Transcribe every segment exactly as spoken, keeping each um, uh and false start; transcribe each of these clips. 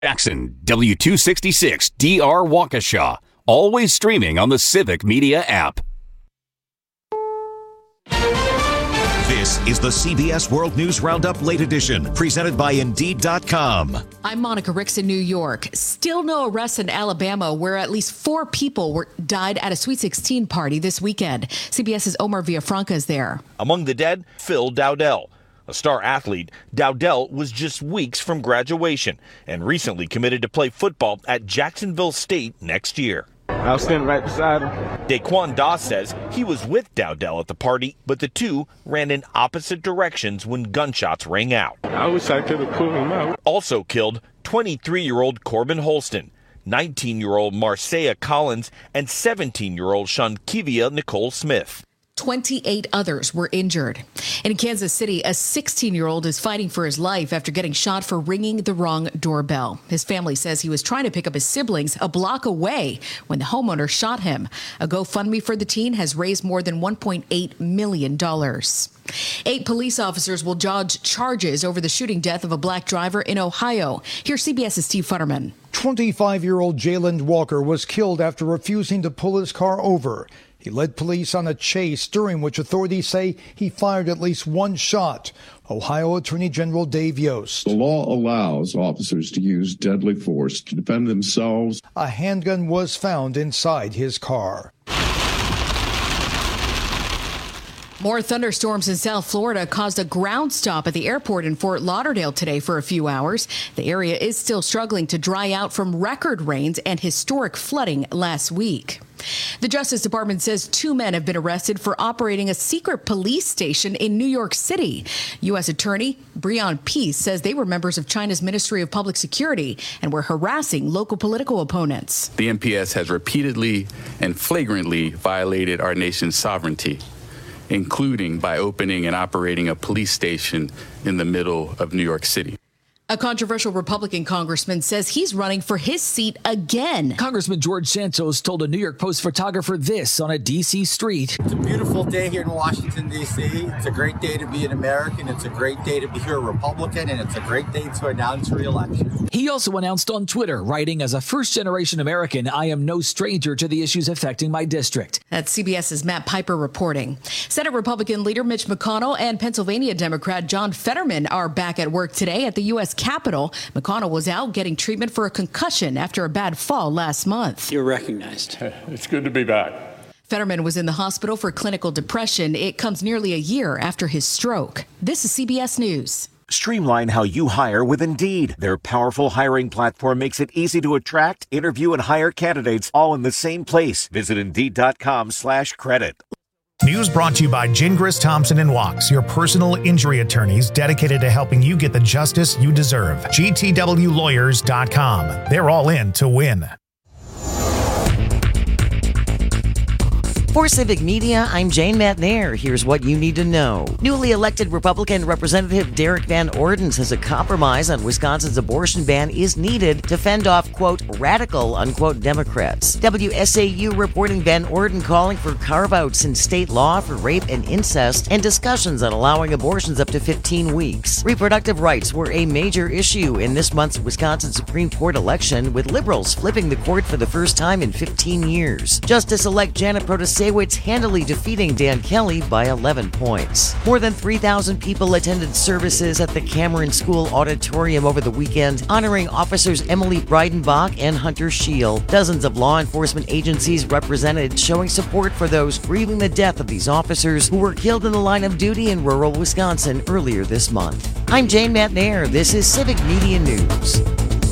Jackson, W two sixty-six D R Waukesha. Always streaming on the Civic Media app. This is the C B S World News Roundup Late Edition, presented by Indeed dot com. I'm Monica Ricks in New York. Still no arrests in Alabama, where at least four people were died at a Sweet sixteen party this weekend. CBS's Omar Villafranca is there. Among the dead, Phil Dowdell. A star athlete, Dowdell was just weeks from graduation and recently committed to play football at Jacksonville State next year. I was standing right beside him. Daquan Doss says he was with Dowdell at the party, but the two ran in opposite directions when gunshots rang out. I wish I could have pulled him out. Also killed twenty-three-year-old Corbin Holston, nineteen-year-old Marcia Collins, and seventeen-year-old Shankivia Nicole Smith. twenty-eight others were injured. In Kansas City, a sixteen-year-old is fighting for his life after getting shot for ringing the wrong doorbell. His family says he was trying to pick up his siblings a block away when the homeowner shot him. A GoFundMe for the teen has raised more than one point eight million dollars. Eight police officers will dodge charges over the shooting death of a black driver in Ohio. Here's CBS's Steve Futterman. twenty-five-year-old Jayland Walker was killed after refusing to pull his car over. He led police on a chase, during which authorities say he fired at least one shot. Ohio Attorney General Dave Yost. The law allows officers to use deadly force to defend themselves. A handgun was found inside his car. More thunderstorms in South Florida caused a ground stop at the airport in Fort Lauderdale today for a few hours. The area is still struggling to dry out from record rains and historic flooding last week. The Justice Department says two men have been arrested for operating a secret police station in New York City. U S Attorney Breon Peace says they were members of China's Ministry of Public Security and were harassing local political opponents. The M P S has repeatedly and flagrantly violated our nation's sovereignty, including by opening and operating a police station in the middle of New York City. A controversial Republican congressman says he's running for his seat again. Congressman George Santos told a New York Post photographer this on a D C street. It's a beautiful day here in Washington, D C It's a great day to be an American. It's a great day to be a Republican, and it's a great day to announce re-election. He also announced on Twitter, writing, "As a first-generation American, I am no stranger to the issues affecting my district." That's CBS's Matt Piper reporting. Senate Republican leader Mitch McConnell and Pennsylvania Democrat John Fetterman are back at work today at the U S Capitol. McConnell was out getting treatment for a concussion after a bad fall last month. You're recognized. It's good to be back. Fetterman was in the hospital for clinical depression. It comes nearly a year after his stroke. This is C B S News. Streamline how you hire with Indeed. Their powerful hiring platform makes it easy to attract, interview, and hire candidates all in the same place. Visit Indeed.com slash credit. News brought to you by Gingras, Thompson and Wachs, your personal injury attorneys dedicated to helping you get the justice you deserve. G T W lawyers dot com. They're all in to win. For Civic Media, I'm Jane Matnair. Here's what you need to know. Newly elected Republican Representative Derek Van Orden says a compromise on Wisconsin's abortion ban is needed to fend off, quote, radical, unquote, Democrats. W S A U reporting Van Orden calling for carve-outs in state law for rape and incest and discussions on allowing abortions up to fifteen weeks. Reproductive rights were a major issue in this month's Wisconsin Supreme Court election, with liberals flipping the court for the first time in fifteen years. Justice-elect Janet Protasevich handily defeating Dan Kelly by eleven points. More than three thousand people attended services at the Cameron School Auditorium over the weekend, honoring officers Emily Breidenbach and Hunter Scheel. Dozens of law enforcement agencies represented, showing support for those grieving the death of these officers who were killed in the line of duty in rural Wisconsin earlier this month. I'm Jane Matnair. This is Civic Media News.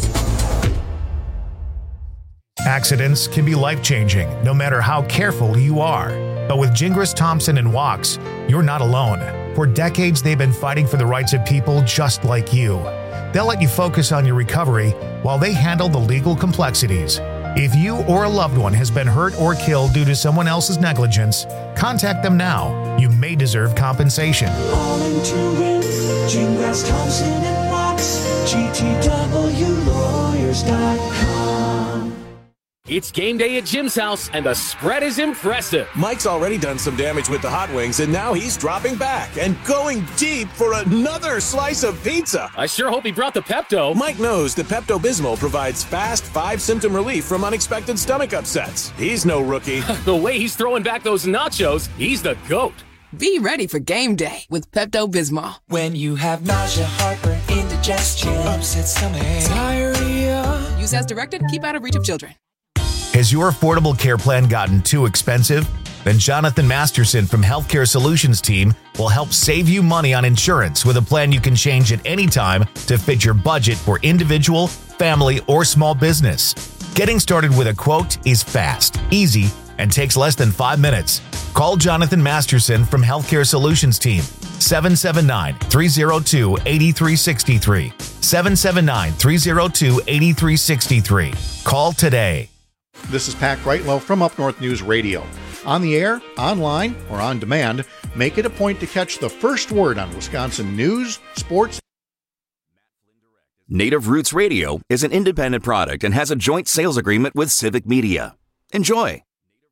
Accidents can be life-changing, no matter how careful you are. But with Gingras, Thompson and Wachs, you're not alone. For decades, they've been fighting for the rights of people just like you. They'll let you focus on your recovery while they handle the legal complexities. If you or a loved one has been hurt or killed due to someone else's negligence, contact them now. You may deserve compensation. All in to win. Gingras, Thompson and Wachs. G T W lawyers dot com. It's game day at Jim's house, and the spread is impressive. Mike's already done some damage with the hot wings, and now he's dropping back and going deep for another slice of pizza. I sure hope he brought the Pepto. Mike knows that Pepto-Bismol provides fast five-symptom relief from unexpected stomach upsets. He's no rookie. The way he's throwing back those nachos, he's the GOAT. Be ready for game day with Pepto-Bismol. When you have nausea, heartburn, indigestion, upset stomach, diarrhea. Use as directed. Keep out of reach of children. Has your affordable care plan gotten too expensive? Then Jonathan Masterson from Healthcare Solutions team will help save you money on insurance with a plan you can change at any time to fit your budget for individual, family, or small business. Getting started with a quote is fast, easy, and takes less than five minutes. Call Jonathan Masterson from Healthcare Solutions team, seven seven nine, three oh two, eight three six three, seven seven nine, three oh two, eight three six three. Call today. This is Pat Greitlow from Up North News Radio. On the air, online, or on demand, make it a point to catch the first word on Wisconsin news, sports. Native Roots Radio is an independent product and has a joint sales agreement with Civic Media. Enjoy.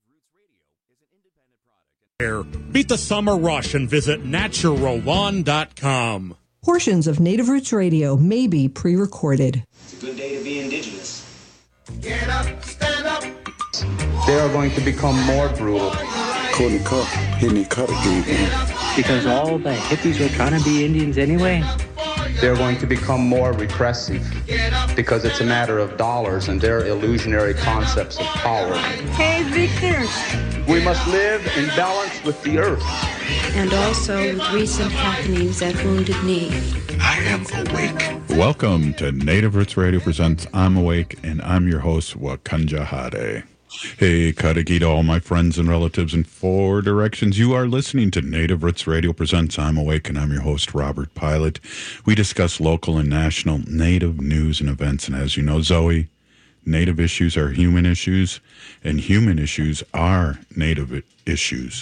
Beat the summer rush and visit natural one dot com. Portions of Native Roots Radio may be pre-recorded. It's a good day to be indigenous. Get up, stand up. They are going to become more brutal. Couldn't cut, any cut again. Because all the hippies were trying to be Indians anyway. They're going to become more repressive because it's a matter of dollars and their illusionary concepts of power. Hey, Victor. We must live in balance with the earth. And also with recent happenings at Wounded Knee. I am awake. Welcome to Native Roots Radio presents I'm Awake, and I'm your host, Wakanja Hade. Hey, Kadagita, all my friends and relatives in four directions. You are listening to Native Roots Radio presents I'm Awake, and I'm your host, Robert Pilot. We discuss local and national Native news and events, and as you know, Zoe, Native issues are human issues, and human issues are Native issues.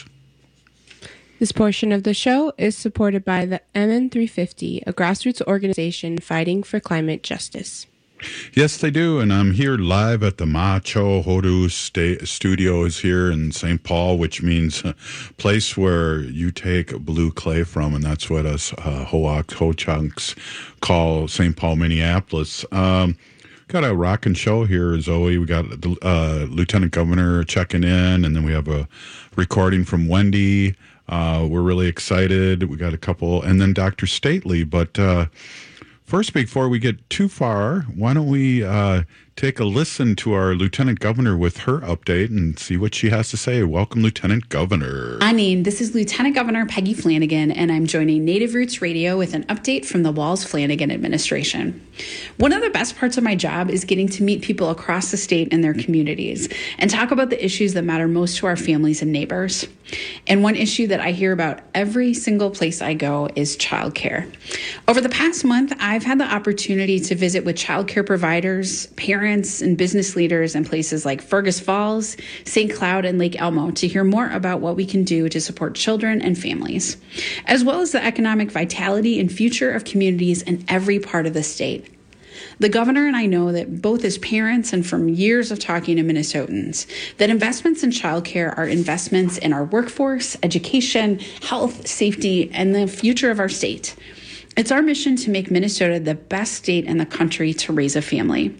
This portion of the show is supported by the M N three fifty, a grassroots organization fighting for climate justice. Yes, they do, and I'm here live at the Macho Hodu sta- Studios here in Saint Paul, which means a place where you take blue clay from, and that's what us uh, Hoaks, Ho-Chunks call Saint Paul, Minneapolis. Um, got a rockin' show here, Zoe. We got the uh, Lieutenant Governor checking in, and then we have a recording from Wendy. Uh, we're really excited. We got a couple, and then Doctor Stately, but... Uh, First, before we get too far, why don't we uh, take a listen to our Lieutenant Governor with her update and see what she has to say. Welcome, Lieutenant Governor. Anin, this is Lieutenant Governor Peggy Flanagan, and I'm joining Native Roots Radio with an update from the Walz-Flanagan administration. One of the best parts of my job is getting to meet people across the state and their communities and talk about the issues that matter most to our families and neighbors. And one issue that I hear about every single place I go is childcare. Over the past month, I've had the opportunity to visit with childcare providers, parents, and business leaders in places like Fergus Falls, Saint Cloud, and Lake Elmo to hear more about what we can do to support children and families, as well as the economic vitality and future of communities in every part of the state. The governor and I know that both as parents and from years of talking to Minnesotans, that investments in childcare are investments in our workforce, education, health, safety, and the future of our state. It's our mission to make Minnesota the best state in the country to raise a family.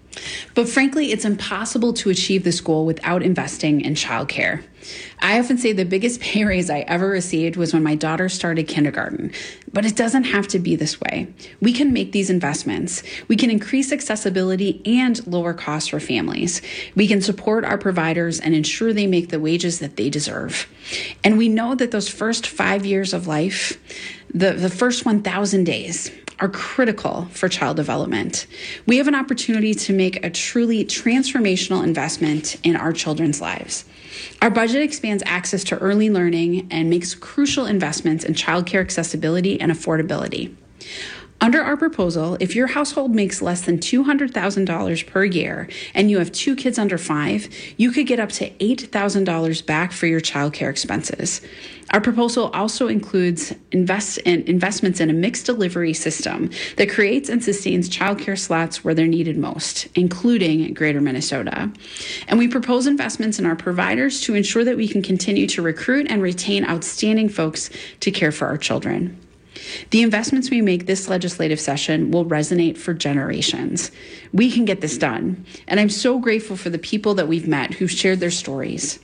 But frankly, it's impossible to achieve this goal without investing in childcare. I often say the biggest pay raise I ever received was when my daughter started kindergarten, but it doesn't have to be this way. We can make these investments. We can increase accessibility and lower costs for families. We can support our providers and ensure they make the wages that they deserve. And we know that those first five years of life, the, the first one thousand days, are critical for child development. We have an opportunity to make a truly transformational investment in our children's lives. Our budget expands access to early learning and makes crucial investments in childcare accessibility and affordability. Under our proposal, if your household makes less than two hundred thousand dollars per year and you have two kids under five, you could get up to eight thousand dollars back for your childcare expenses. Our proposal also includes invest in investments in a mixed delivery system that creates and sustains childcare slots where they're needed most, including Greater Minnesota. And we propose investments in our providers to ensure that we can continue to recruit and retain outstanding folks to care for our children. The investments we make this legislative session will resonate for generations. We can get this done, and I'm so grateful for the people that we've met who've shared their stories.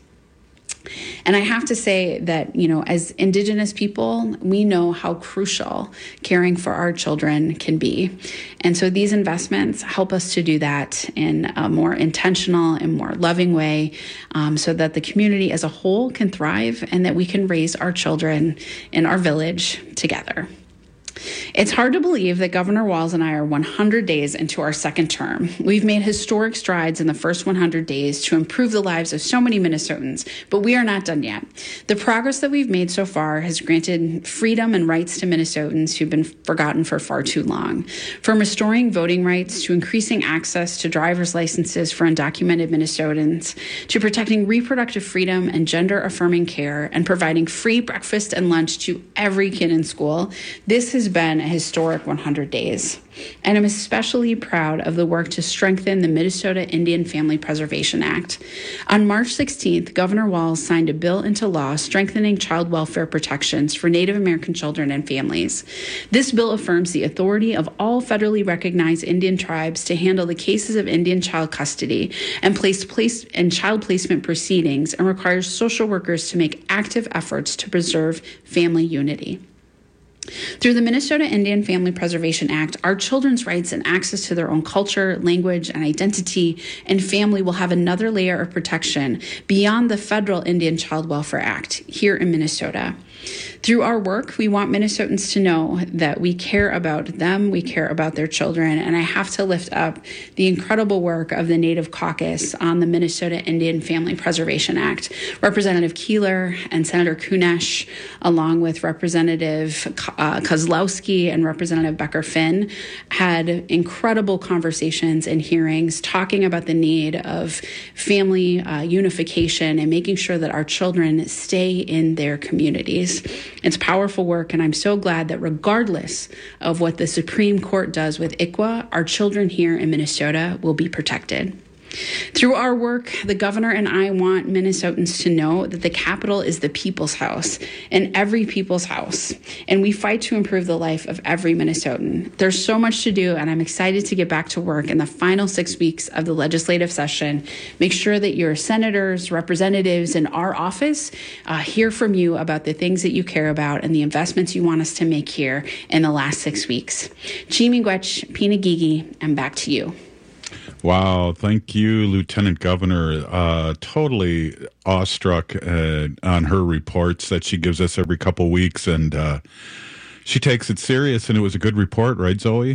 And I have to say that, you know, as Indigenous people, we know how crucial caring for our children can be. And so these investments help us to do that in a more intentional and more loving way, um, so that the community as a whole can thrive and that we can raise our children in our village together. It's hard to believe that Governor Walz and I are one hundred days into our second term. We've made historic strides in the first one hundred days to improve the lives of so many Minnesotans, but we are not done yet. The progress that we've made so far has granted freedom and rights to Minnesotans who've been forgotten for far too long. From restoring voting rights to increasing access to driver's licenses for undocumented Minnesotans, to protecting reproductive freedom and gender-affirming care, and providing free breakfast and lunch to every kid in school, this has been a historic one hundred days. And I'm especially proud of the work to strengthen the Minnesota Indian Family Preservation Act. On March sixteenth, Governor Walz signed a bill into law strengthening child welfare protections for Native American children and families. This bill affirms the authority of all federally recognized Indian tribes to handle the cases of Indian child custody and place place and child placement proceedings, and requires social workers to make active efforts to preserve family unity. Through the Minnesota Indian Family Preservation Act, our children's rights and access to their own culture, language, and identity and family will have another layer of protection beyond the federal Indian Child Welfare Act here in Minnesota. Through our work, we want Minnesotans to know that we care about them, we care about their children, and I have to lift up the incredible work of the Native Caucus on the Minnesota Indian Family Preservation Act. Representative Keeler and Senator Kunesh, along with Representative uh, Kozlowski and Representative Becker-Finn, had incredible conversations and hearings talking about the need of family uh, unification and making sure that our children stay in their communities. It's powerful work, and I'm so glad that regardless of what the Supreme Court does with I C W A, our children here in Minnesota will be protected. Through our work, the governor and I want Minnesotans to know that the Capitol is the people's house and every people's house, and we fight to improve the life of every Minnesotan. There's so much to do, and I'm excited to get back to work in the final six weeks of the legislative session. Make sure that your senators, representatives in our office uh, hear from you about the things that you care about and the investments you want us to make here in the last six weeks. Chimigwech, Pinagigi, and back to you. Wow, thank you, Lieutenant Governor. Uh, totally awestruck uh, on her reports that she gives us every couple weeks, and uh, she takes it serious, and it was a good report, right, Zoe?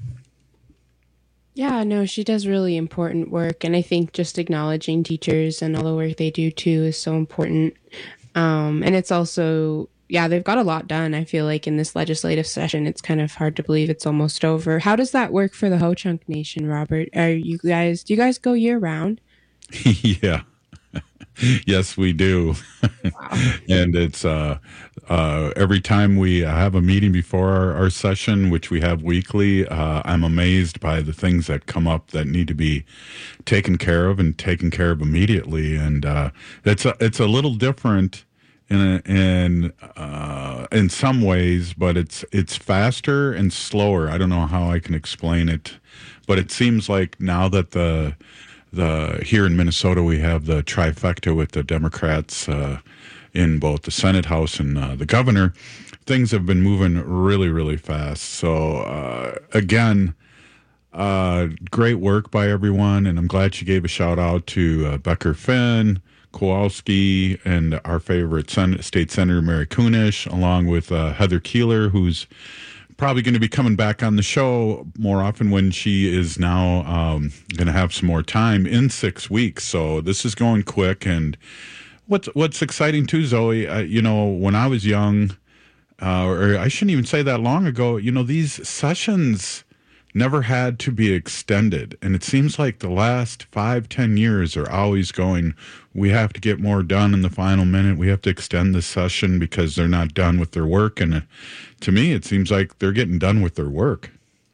Yeah, no, she does really important work, and I think just acknowledging teachers and all the work they do, too, is so important. Um, and it's also... Yeah, they've got a lot done. I feel like in this legislative session, it's kind of hard to believe it's almost over. How does that work for the Ho-Chunk Nation, Robert? Are you guys, do you guys go year round? Yeah. Yes, we do. Wow. And it's uh, uh, every time we have a meeting before our, our session, which we have weekly, uh, I'm amazed by the things that come up that need to be taken care of and taken care of immediately. And uh, it's a, it's a little different in a, in uh, in some ways, but it's it's faster and slower. I don't know how I can explain it, but it seems like now that the the here in Minnesota we have the trifecta with the Democrats uh, in both the Senate, House, and uh, the governor, things have been moving really, really fast. So uh, again, uh, great work by everyone, and I'm glad she gave a shout out to uh, Becker-Finn, Kowalski, and our favorite Sen- state senator, Mary Kunesh, along with uh, Heather Keeler, who's probably going to be coming back on the show more often when she is now um, going to have some more time in six weeks. So this is going quick. And what's what's exciting too, Zoe, uh, you know, when I was young, uh, or I shouldn't even say that long ago, you know, these sessions never had to be extended. And it seems like the last five, ten years are always going, we have to get more done in the final minute. We have to extend the session because they're not done with their work. And uh, to me, it seems like they're getting done with their work.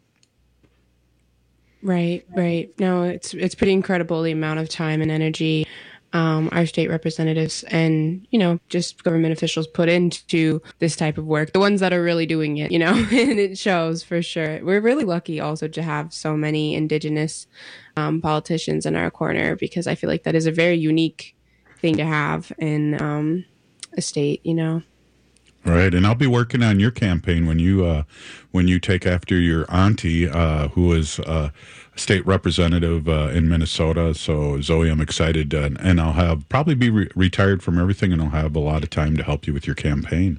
Right, right. No, it's it's pretty incredible the amount of time and energy um, our state representatives and, you know, just government officials put into this type of work. The ones that are really doing it, you know, and it shows for sure. We're really lucky also to have so many Indigenous um, politicians in our corner, because I feel like that is a very unique thing to have in um, a state, you know. Right, and I'll be working on your campaign when you uh, when you take after your auntie, uh, who is uh, a state representative uh, in Minnesota. So, Zoe, I'm excited, uh, and I'll have probably be re- retired from everything, and I'll have a lot of time to help you with your campaign.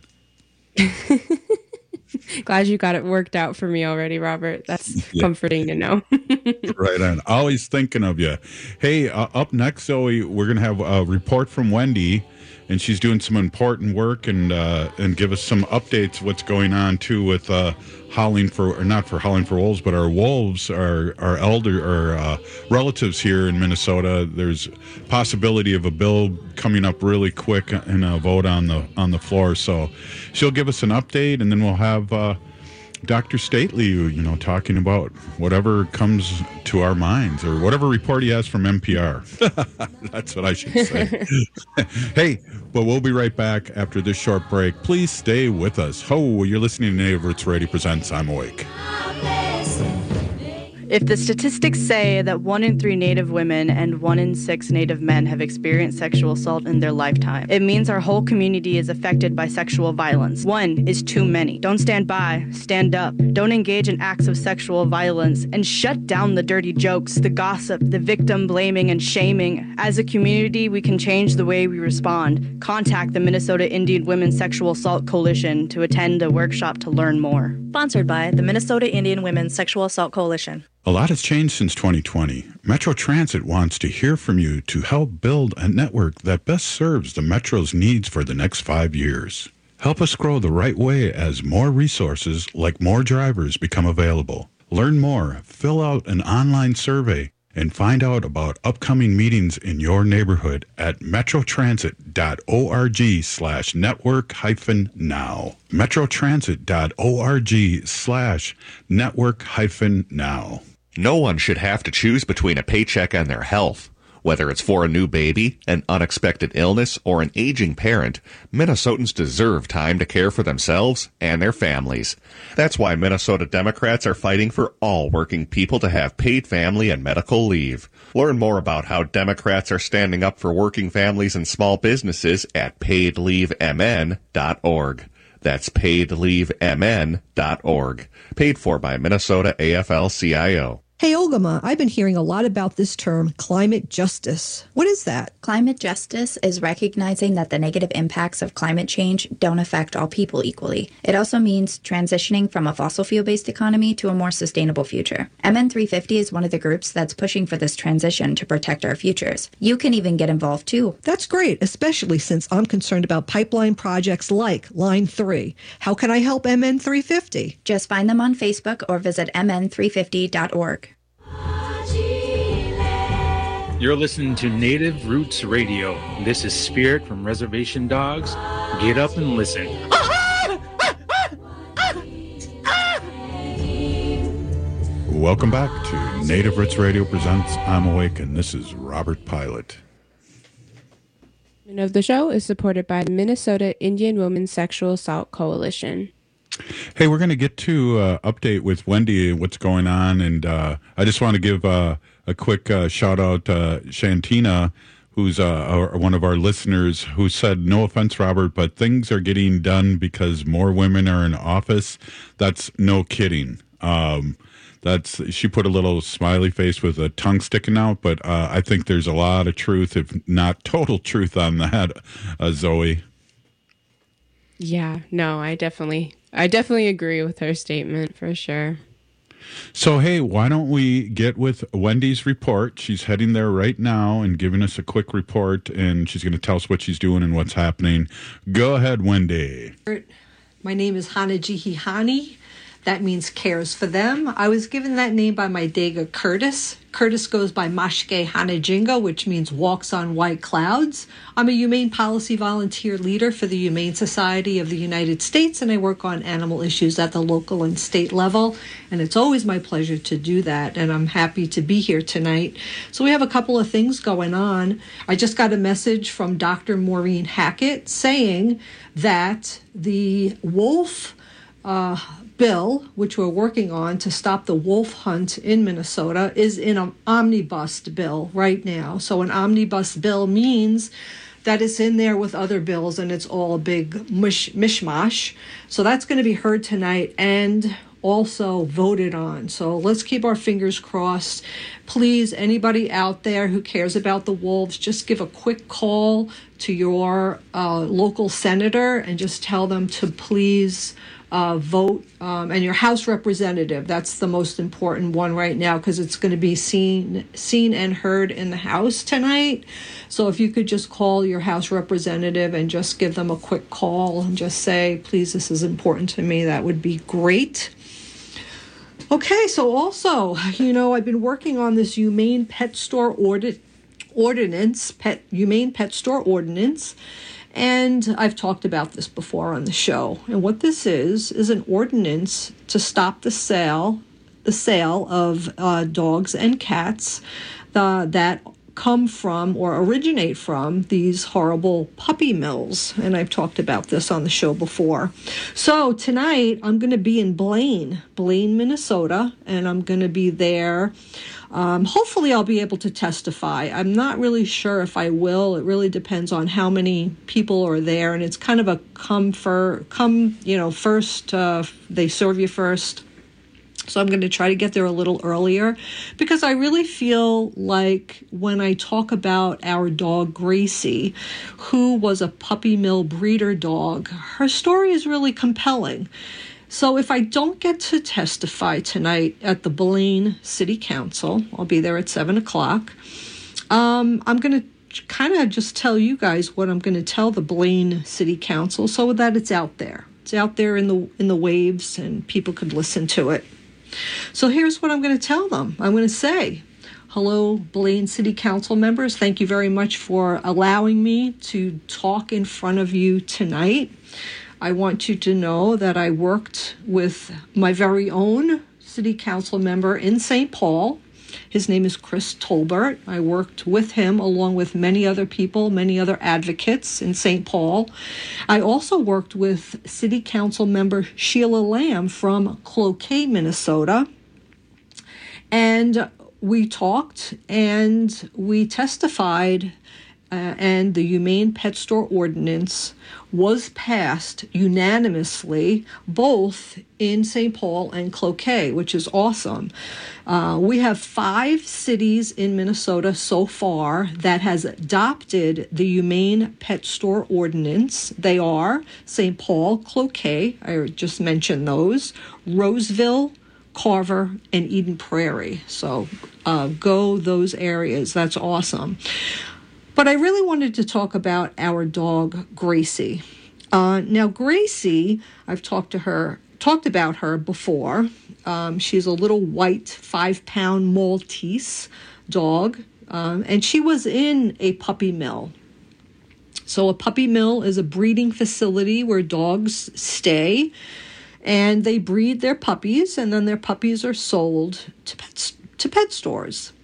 Glad you got it worked out for me already, Robert. That's yeah. comforting to know. Right on. Always thinking of you. Hey, uh, up next, Zoe, we're going to have a report from Wendy. And she's doing some important work and uh, and give us some updates what's going on too with uh, howling for or not for howling for wolves, but our wolves, our our elder our uh, relatives here in Minnesota. There's possibility of a bill coming up really quick and a vote on the on the floor. So she'll give us an update, and then we'll have uh, Doctor Stately, you know, talking about whatever comes to our minds or whatever report he has from N P R. That's what I should say. Hey, but we'll be right back after this short break. Please stay with us. Ho, you're listening to Native Roots Radio Presents I'm Awake. If the statistics say that one in three Native women and one in six Native men have experienced sexual assault in their lifetime, it means our whole community is affected by sexual violence. One is too many. Don't stand by, stand up. Don't engage in acts of sexual violence, and shut down the dirty jokes, the gossip, the victim blaming and shaming. As a community, we can change the way we respond. Contact the Minnesota Indian Women's Sexual Assault Coalition to attend a workshop to learn more. Sponsored by the Minnesota Indian Women's Sexual Assault Coalition. A lot has changed since twenty twenty. Metro Transit wants to hear from you to help build a network that best serves the Metro's needs for the next five years. Help us grow the right way as more resources, like more drivers, become available. Learn more, fill out an online survey, and find out about upcoming meetings in your neighborhood at metrotransit.org slash network hyphen now. metrotransit.org slash network hyphen now. No one should have to choose between a paycheck and their health. Whether it's for a new baby, an unexpected illness, or an aging parent, Minnesotans deserve time to care for themselves and their families. That's why Minnesota Democrats are fighting for all working people to have paid family and medical leave. Learn more about how Democrats are standing up for working families and small businesses at paid leave m n dot org. That's paid leave m n dot org. Paid for by Minnesota A F L C I O. Hey, Olgama, I've been hearing a lot about this term, climate justice. What is that? Climate justice is recognizing that the negative impacts of climate change don't affect all people equally. It also means transitioning from a fossil fuel-based economy to a more sustainable future. M N three fifty is one of the groups that's pushing for this transition to protect our futures. You can even get involved too. That's great, especially since I'm concerned about pipeline projects like Line three. How can I help M N three fifty? Just find them on Facebook or visit m n three fifty dot org. You're listening to Native Roots Radio. This is Spirit from Reservation Dogs. Get up and listen. Welcome back to Native Roots Radio Presents I'm Awake, and this is Robert Pilot. Of the show is supported by the Minnesota Indian Women's Sexual Assault Coalition. Hey, we're going to get to uh, update with Wendy and what's going on, and uh, I just want to give uh, a quick uh, shout out to uh, Shantina, who's uh, our, one of our listeners, who said, no offense, Robert, but things are getting done because more women are in office. That's no kidding. Um, that's she put a little smiley face with a tongue sticking out, but uh, I think there's a lot of truth, if not total truth, on that, uh, Zoe. Yeah, no, I definitely, I definitely agree with her statement for sure. So, hey, why don't we get with Wendy's report? She's heading there right now and giving us a quick report, and she's going to tell us what she's doing and what's happening. Go ahead, Wendy. My name is Hanajihihani. That means cares for them. I was given that name by my Dega Curtis. Curtis goes by Mashke Hanajinga, which means walks on white clouds. I'm a humane policy volunteer leader for the Humane Society of the United States, and I work on animal issues at the local and state level. And it's always my pleasure to do that, and I'm happy to be here tonight. So we have a couple of things going on. I just got a message from Doctor Maureen Hackett saying that the wolf uh, bill, which we're working on to stop the wolf hunt in Minnesota, is in an omnibus bill right now. So an omnibus bill means that it's in there with other bills and it's all a big mush, mishmash. So that's going to be heard tonight and also voted on. So let's keep our fingers crossed. Please, anybody out there who cares about the wolves, just give a quick call to your uh, local senator and just tell them to please Uh, vote, um, and your House representative. That's the most important one right now because it's going to be seen, seen and heard in the House tonight. So if you could just call your House representative and just give them a quick call and just say, please, this is important to me, that would be great. Okay, so also, you know, I've been working on this humane pet store ordi- ordinance, pet humane pet store ordinance. And I've talked about this before on the show. And what this is, is an ordinance to stop the sale, the sale of uh, dogs and cats uh, that come from or originate from these horrible puppy mills. And I've talked about this on the show before. So tonight I'm going to be in Blaine, Blaine, Minnesota, and I'm going to be there. Um, hopefully I'll be able to testify. I'm not really sure if I will. It really depends on how many people are there. And it's kind of a come for, come, you know, first, uh, they serve you first. So I'm going to try to get there a little earlier because I really feel like when I talk about our dog Gracie, who was a puppy mill breeder dog, her story is really compelling. So if I don't get to testify tonight at the Blaine City Council, I'll be there at seven o'clock, um, I'm going to kind of just tell you guys what I'm going to tell the Blaine City Council so that it's out there. It's out there in the in the waves and people could listen to it. So here's what I'm going to tell them. I'm going to say, hello, Blaine City Council members. Thank you very much for allowing me to talk in front of you tonight. I want you to know that I worked with my very own city council member in Saint Paul. His name is Chris Tolbert. I worked with him along with many other people, many other advocates in Saint Paul. I also worked with city council member Sheila Lamb from Cloquet, Minnesota. And we talked and we testified uh, and the Humane Pet Store Ordinance was passed unanimously, both in Saint Paul and Cloquet, which is awesome. Uh, we have five cities in Minnesota so far that has adopted the Humane Pet Store Ordinance. They are Saint Paul, Cloquet, I just mentioned those, Roseville, Carver, and Eden Prairie. So uh, go those areas. That's awesome. But I really wanted to talk about our dog, Gracie. Uh, now, Gracie, I've talked to her, talked about her before. Um, she's a little white five-pound Maltese dog, um, and she was in a puppy mill. So a puppy mill is a breeding facility where dogs stay, and they breed their puppies, and then their puppies are sold to pet, to pet stores.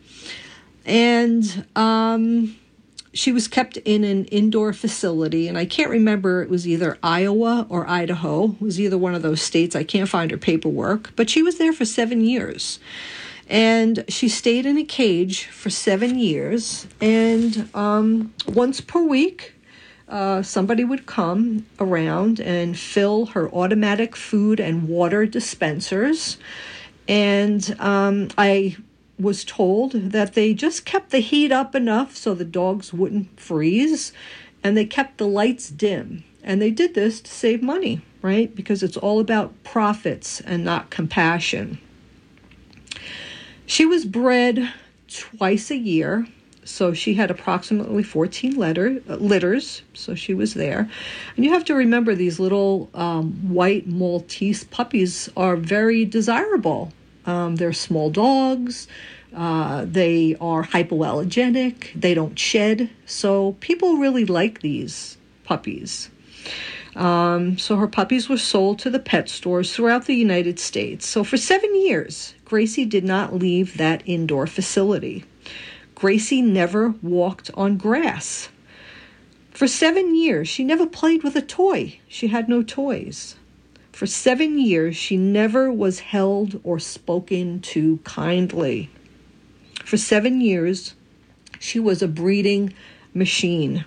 And um, she was kept in an indoor facility, and I can't remember, it was either Iowa or Idaho. It was either one of those states. I can't find her paperwork, but she was there for seven years. And she stayed in a cage for seven years, and um, once per week, Uh, somebody would come around and fill her automatic food and water dispensers. And um, I was told that they just kept the heat up enough so the dogs wouldn't freeze, and they kept the lights dim. And they did this to save money, right? Because it's all about profits and not compassion. She was bred twice a year. So she had approximately fourteen letter, uh, litters, so she was there. And you have to remember these little um, white Maltese puppies are very desirable. Um, they're small dogs. Uh, they are hypoallergenic. They don't shed. So people really like these puppies. Um, so her puppies were sold to the pet stores throughout the United States. So for seven years, Gracie did not leave that indoor facility. Gracie never walked on grass. For seven years, she never played with a toy. She had no toys. For seven years, she never was held or spoken to kindly. For seven years, she was a breeding machine.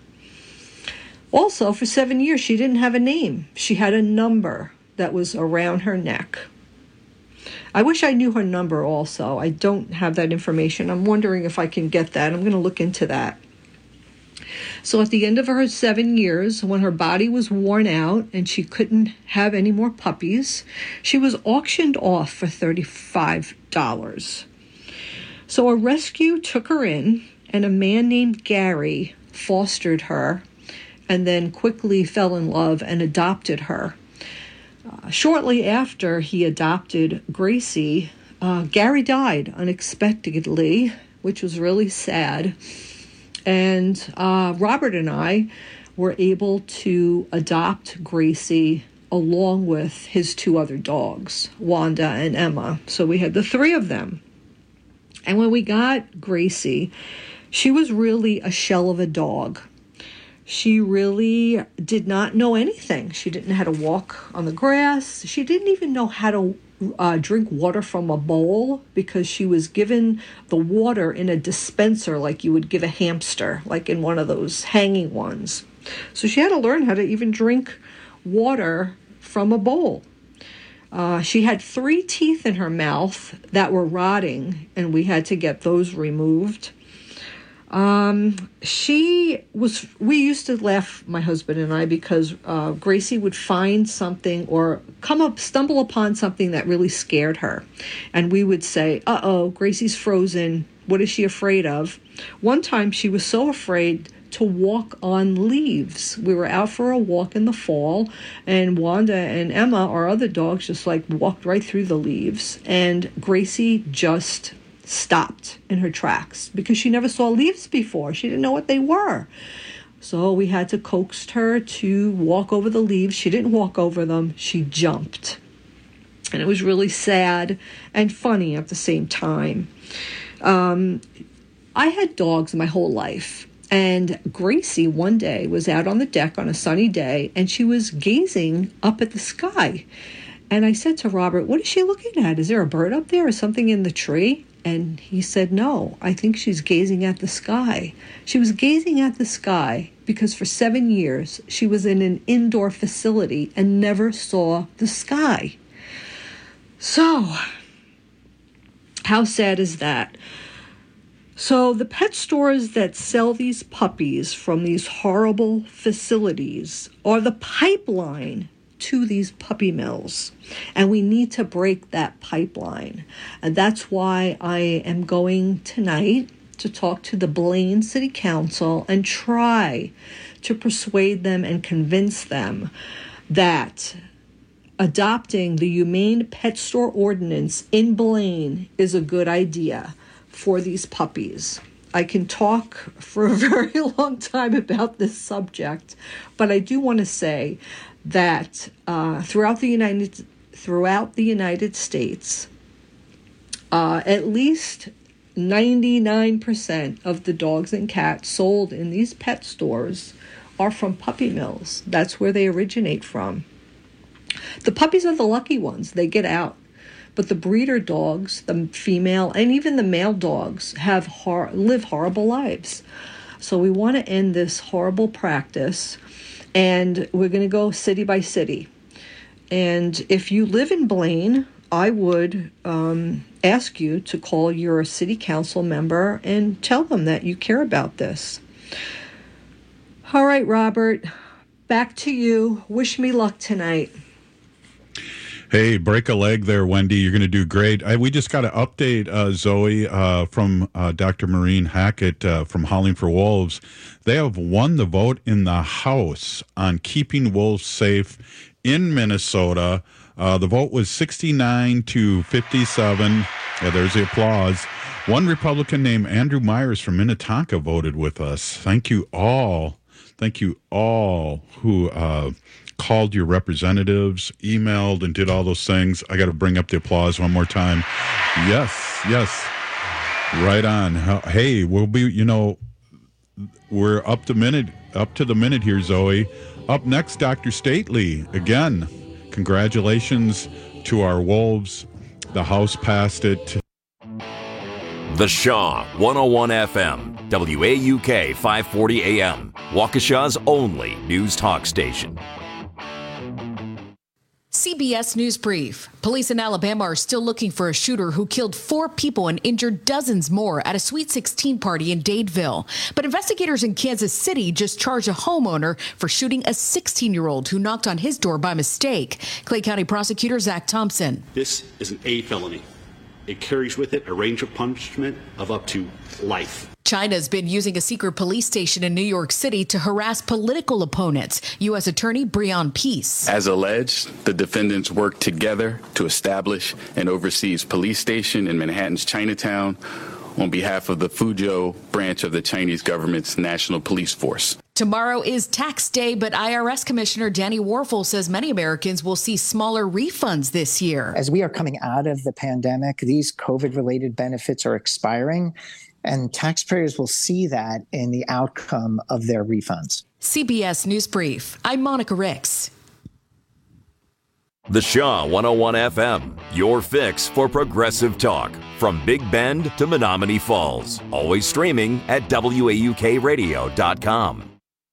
Also, for seven years, she didn't have a name. She had a number that was around her neck. I wish I knew her number also. I don't have that information. I'm wondering if I can get that. I'm going to look into that. So at the end of her seven years, when her body was worn out and she couldn't have any more puppies, she was auctioned off for thirty-five dollars. So a rescue took her in, and a man named Gary fostered her and then quickly fell in love and adopted her. Uh, shortly after he adopted Gracie, uh, Gary died unexpectedly, which was really sad. And uh, Robert and I were able to adopt Gracie along with his two other dogs, Wanda and Emma. So we had the three of them. And when we got Gracie, she was really a shell of a dog. She really did not know anything. She didn't know how to walk on the grass. She didn't even know how to uh, drink water from a bowl, because she was given the water in a dispenser like you would give a hamster, like in one of those hanging ones. So she had to learn how to even drink water from a bowl. Uh, she had three teeth in her mouth that were rotting, and we had to get those removed. Um, she was, we used to laugh, my husband and I, because uh, Gracie would find something or come up, stumble upon something that really scared her. And we would say, uh-oh, Gracie's frozen. What is she afraid of? One time she was so afraid to walk on leaves. We were out for a walk in the fall, and Wanda and Emma, our other dogs, just like walked right through the leaves. And Gracie just stopped in her tracks because she never saw leaves before. She didn't know what they were. So we had to coax her to walk over the leaves. She didn't walk over them. She jumped. And it was really sad and funny at the same time. Um, I had dogs my whole life. And Gracie one day was out on the deck on a sunny day, and she was gazing up at the sky. And I said to Robert, what is she looking at? Is there a bird up there or something in the tree? And he said, no, I think she's gazing at the sky. She was gazing at the sky because for seven years she was in an indoor facility and never saw the sky. So, how sad is that? So the pet stores that sell these puppies from these horrible facilities are the pipeline to these puppy mills, and we need to break that pipeline. And that's why I am going tonight to talk to the Blaine City Council and try to persuade them and convince them that adopting the Humane Pet Store Ordinance in Blaine is a good idea for these puppies. I can talk for a very long time about this subject, but I do want to say that uh, throughout the United throughout the United States, uh, at least ninety-nine percent of the dogs and cats sold in these pet stores are from puppy mills. That's where they originate from. The puppies are the lucky ones. They get out. But the breeder dogs, the female and even the male dogs, have hor- live horrible lives. So we want to end this horrible practice. And we're going to go city by city. And if you live in Blaine, I would um, ask you to call your city council member and tell them that you care about this. All right, Robert, back to you. Wish me luck tonight. Hey, break a leg there, Wendy. You're going to do great. I, we just got an update, uh, Zoe, uh, from uh, Doctor Maureen Hackett uh, from Howling for Wolves. They have won the vote in the House on keeping wolves safe in Minnesota. Uh, the vote was sixty-nine to fifty-seven. Yeah, there's the applause. One Republican named Andrew Myers from Minnetonka voted with us. Thank you all. Thank you all who uh, called your representatives, emailed, and did all those things. I got to bring up the applause one more time. Yes, yes. Right on. Hey, we'll be, you know, we're up to minute, up to the minute here, Zoe. Up next, Doctor Stately. Again, congratulations to our Wolves. The House passed it. The Shaw, one oh one F M, W A U K five forty A M, Waukesha's only news talk station. C B S News Brief. Police in Alabama are still looking for a shooter who killed four people and injured dozens more at a Sweet sixteen party in Dadeville. But investigators in Kansas City just charged a homeowner for shooting a sixteen-year-old who knocked on his door by mistake. Clay County prosecutor Zach Thompson. This is an A felony. It carries with it a range of punishment of up to life. China's been using a secret police station in New York City to harass political opponents. U S Attorney Breon Peace. As alleged, the defendants worked together to establish an overseas police station in Manhattan's Chinatown on behalf of the Fuzhou branch of the Chinese government's national police force. Tomorrow is tax day, but I R S Commissioner Danny Warfel says many Americans will see smaller refunds this year. As we are coming out of the pandemic, these COVID-related benefits are expiring, and taxpayers will see that in the outcome of their refunds. C B S News Brief. I'm Monica Ricks. The Shaw one oh one F M, your fix for progressive talk. From Big Bend to Menominee Falls. Always streaming at W A U K radio dot com.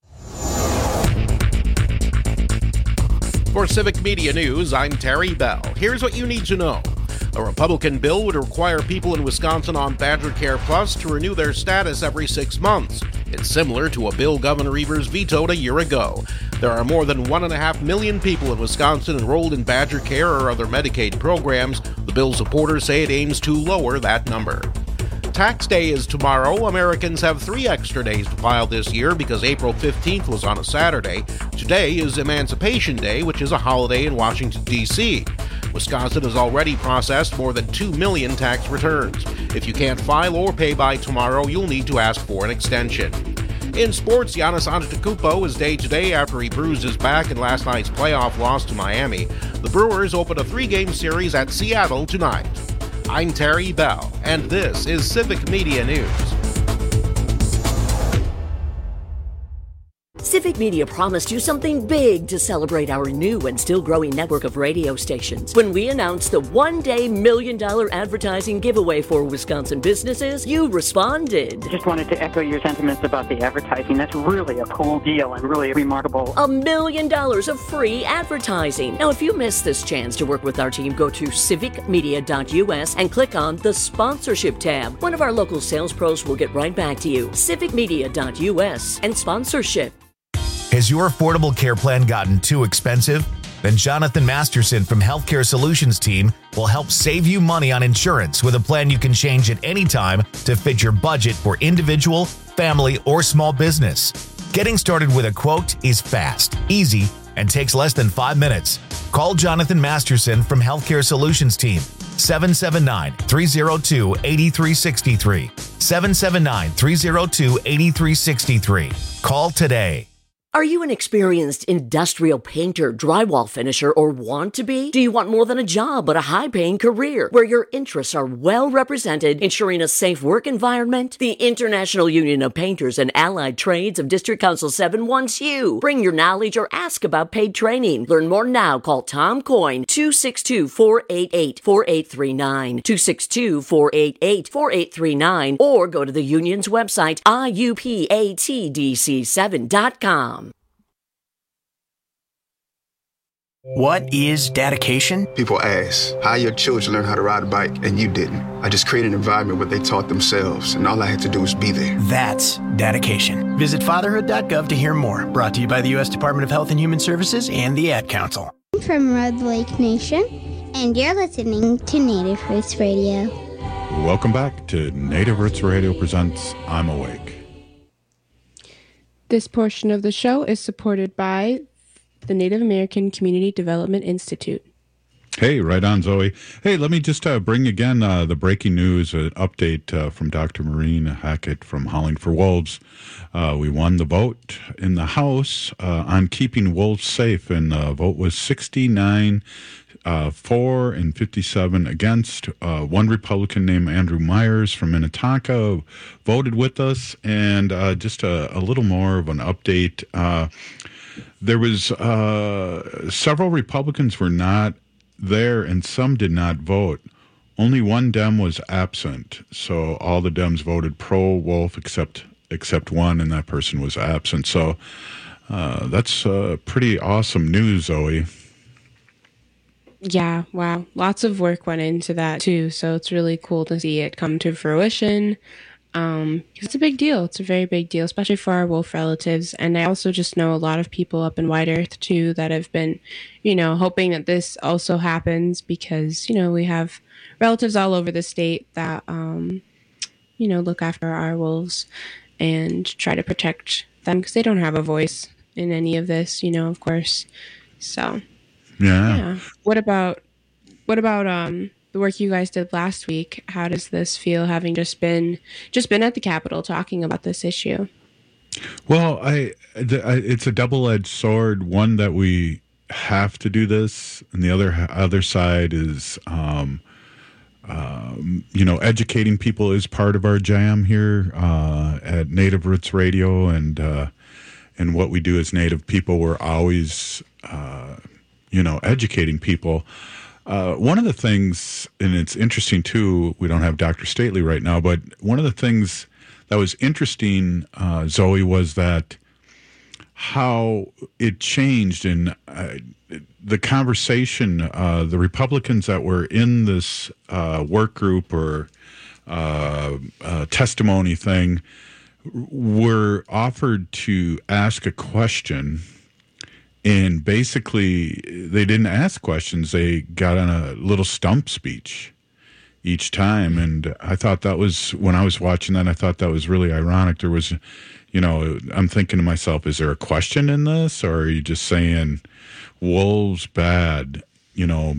For Civic Media News, I'm Terry Bell. Here's what you need to know. A Republican bill would require people in Wisconsin on Badger Care Plus to renew their status every six months. It's similar to a bill Governor Evers vetoed a year ago. There are more than one and a half million people in Wisconsin enrolled in Badger Care or other Medicaid programs. The bill's supporters say it aims to lower that number. Tax day is tomorrow. Americans have three extra days to file this year because April fifteenth was on a Saturday. Today is Emancipation Day, which is a holiday in Washington, D C Wisconsin has already processed more than two million tax returns. If you can't file or pay by tomorrow, you'll need to ask for an extension. In sports, Giannis Antetokounmpo is day-to-day after he bruised his back in last night's playoff loss to Miami. The Brewers open a three-game series at Seattle tonight. I'm Terry Bell, and this is Civic Media News. Civic Media promised you something big to celebrate our new and still growing network of radio stations. When we announced the one-day million-dollar advertising giveaway for Wisconsin businesses, you responded. Just wanted to echo your sentiments about the advertising. That's really a cool deal and really remarkable. A million dollars of free advertising. Now, if you missed this chance to work with our team, go to civic media dot U S and click on the sponsorship tab. One of our local sales pros will get right back to you. civic media dot U S and sponsorship. Has your affordable care plan gotten too expensive? Then Jonathan Masterson from Healthcare Solutions team will help save you money on insurance with a plan you can change at any time to fit your budget for individual, family, or small business. Getting started with a quote is fast, easy, and takes less than five minutes. Call Jonathan Masterson from Healthcare Solutions team, seven seven nine, three oh two, eight three six three, seven seven nine, three oh two, eight three six three. Call today. Are you an experienced industrial painter, drywall finisher, or want to be? Do you want more than a job, but a high-paying career where your interests are well represented, ensuring a safe work environment? The International Union of Painters and Allied Trades of District Council seven wants you. Bring your knowledge or ask about paid training. Learn more now. Call Tom Coyne, two six two, four eight eight, four eight three nine, two six two, four eight eight, four eight three nine, or go to the union's website, I U P A T D C seven dot com. What is dedication? People ask, how your children learn how to ride a bike and you didn't? I just created an environment where they taught themselves and all I had to do was be there. That's dedication. Visit fatherhood dot gov to hear more. Brought to you by the U S Department of Health and Human Services and the Ad Council. I'm from Red Lake Nation. And you're listening to Native Roots Radio. Welcome back to Native Roots Radio presents I'm Awake. This portion of the show is supported by the Native American Community Development Institute. Hey, right on, Zoe. Hey, let me just uh, bring again uh, the breaking news, an update uh, from Doctor Maureen Hackett from Howling for Wolves. Uh, we won the vote in the House uh, on keeping wolves safe, and the vote was sixty-nine uh, for and fifty-seven against. Uh, one Republican named Andrew Myers from Minnetonka voted with us, and uh, just a, a little more of an update. Uh, there was uh, several Republicans were not there, and some did not vote. Only one Dem was absent, so all the Dems voted pro-wolf except except one, and that person was absent. So uh, that's uh, pretty awesome news, Zoe. Yeah, wow. Lots of work went into that, too, so it's really cool to see it come to fruition. Um, it's a big deal. It's a very big deal, especially for our wolf relatives. And I also just know a lot of people up in White Earth, too, that have been, you know, hoping that this also happens because, you know, we have relatives all over the state that, um, you know, look after our wolves and try to protect them because they don't have a voice in any of this, you know, of course. So, yeah. yeah. What about, what about, um, the work you guys did last week? How does this feel, having just been just been at the Capitol talking about this issue? Well, I, the, I it's a double-edged sword. One, that we have to do this, and the other other side is, um, um, you know, educating people is part of our jam here uh, at Native Roots Radio, and uh, and what we do as Native people, we're always, uh, you know, educating people. Uh, one of the things, and it's interesting too, we don't have Doctor Stately right now, but one of the things that was interesting, uh, Zoe, was that how it changed in uh, the conversation. Uh, the Republicans that were in this uh, work group or uh, uh, testimony thing were offered to ask a question. And basically, they didn't ask questions. They got on a little stump speech each time. And I thought that was, when I was watching that, I thought that was really ironic. There was, you know, I'm thinking to myself, is there a question in this? Or are you just saying, wolves bad, you know,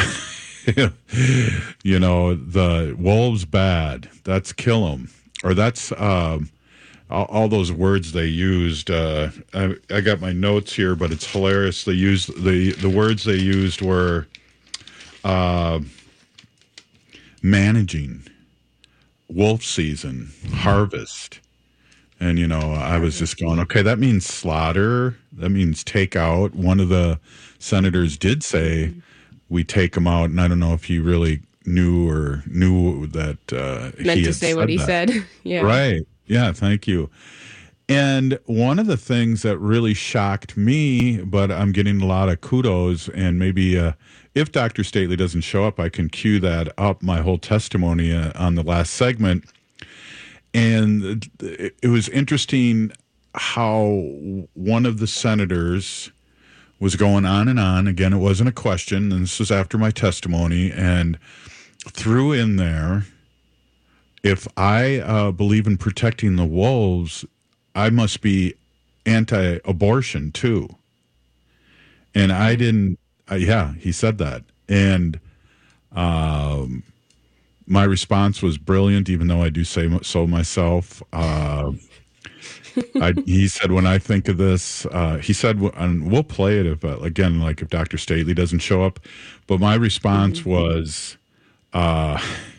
you know, the wolves bad, that's kill them. Or that's, um, All, all those words they used. Uh, I, I got my notes here, but it's hilarious. They used the the words they used were uh, managing, wolf season, harvest, and you know, I was just going, okay, that means slaughter. That means take out. One of the senators did say we take them out, and I don't know if he really knew or knew that uh, meant he to had say said what he that. said. Yeah, right. Yeah, thank you. And one of the things that really shocked me, but I'm getting a lot of kudos, and maybe uh, if Doctor Stately doesn't show up, I can cue that up, my whole testimony uh, on the last segment. And it, it was interesting how one of the senators was going on and on. Again, it wasn't a question, and this was after my testimony, and threw in there, if I uh, believe in protecting the wolves, I must be anti-abortion too. And I didn't, uh, yeah, he said that. And um, my response was brilliant, even though I do say so myself. Uh, I, he said, when I think of this, uh, he said, and we'll play it if, uh, again, like if Doctor Stately doesn't show up. But my response mm-hmm. was, uh,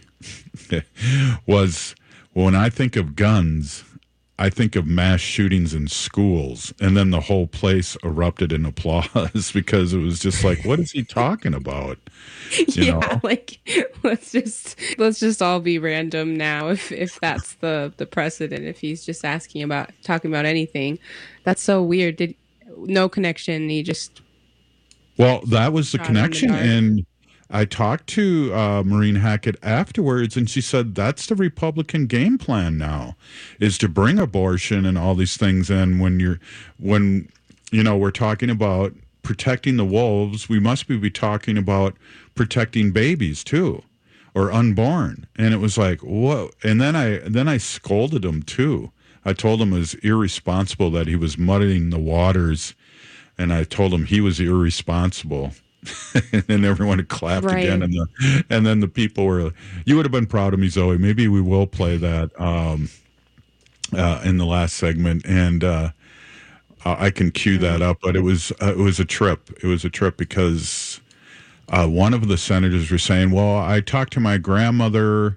was, when I think of guns, I think of mass shootings in schools. And then the whole place erupted in applause because it was just like, what is he talking about? You yeah, know? like let's just let's just all be random now if if that's the the precedent, if he's just asking about talking about anything. That's so weird. Did no connection, he just Well, that was the connection, the and I talked to uh, Maureen Hackett afterwards, and she said that's the Republican game plan now, is to bring abortion and all these things in when you're, when, you know, we're talking about protecting the wolves, we must be talking about protecting babies too, or unborn. And it was like, whoa. And then I then I scolded him too. I told him it was irresponsible that he was muddying the waters, and I told him he was irresponsible. And then everyone clapped Right. again, and the, and then the people were, you would have been proud of me, Zoe. Maybe we will play that um, uh, in the last segment, and uh, I can cue that up. But it was uh, it was a trip. It was a trip because uh, one of the senators were saying, well, I talked to my grandmother,